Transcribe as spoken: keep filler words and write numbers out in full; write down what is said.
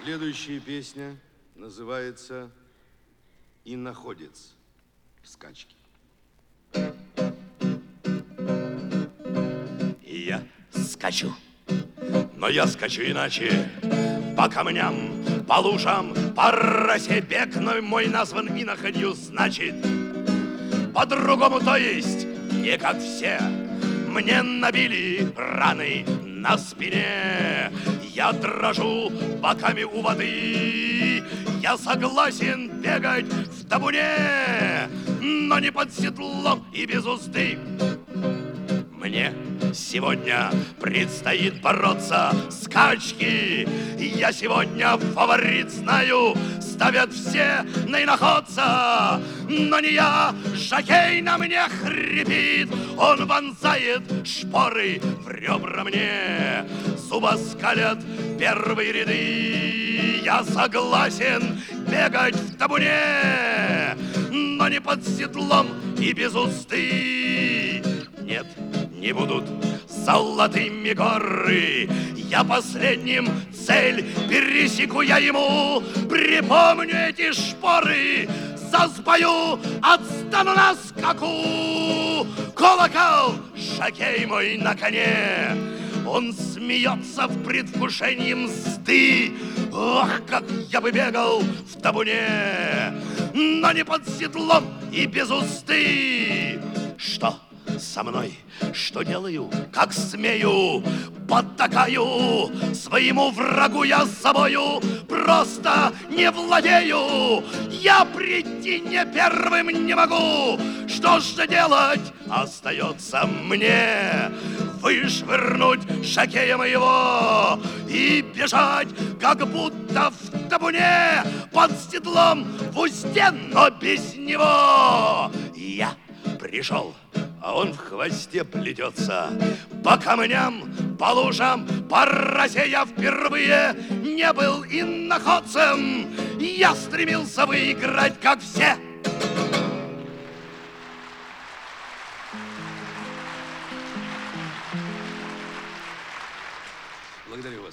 Следующая песня называется «Иноходец скачки». Я скачу, но я скачу иначе. По камням, по лужам, по росе бег мой назван иноходью, значит. По-другому, то есть, не как все. Мне набили раны на спине. Я дрожу боками у воды. Я согласен бегать в табуне, но не под седлом и без узды. Мне сегодня предстоит бороться с качки. Я сегодня фаворит, знаю, ставят все на иноходца. Но не я, жокей на мне хрипит. Он вонзает шпоры в ребра мне. Зубы скалят первые ряды. Я согласен бегать в табуне, но не под седлом и без узды. Нет, не будут золотыми горы. Я последним цель пересеку я ему. Припомню эти шпоры, заспою, отстану на скаку. Колокол, жокей мой на коне. Он смеется в предвкушении мзды. Ох, как я бы бегал в табуне, но не под седлом и без узды. Что со мной? Что делаю? Как смею? Подтакаю своему врагу я с собою. Просто не владею. Я прийти не первым не могу. Что же делать? Остается мне вышвырнуть жокея моего и бежать, как будто в табуне, под седлом в узде, но без него. Я пришел, а он в хвосте плетется. По камням, по лужам, по росе я впервые не был иноходцем. Я стремился выиграть, как все. Благодарю вас.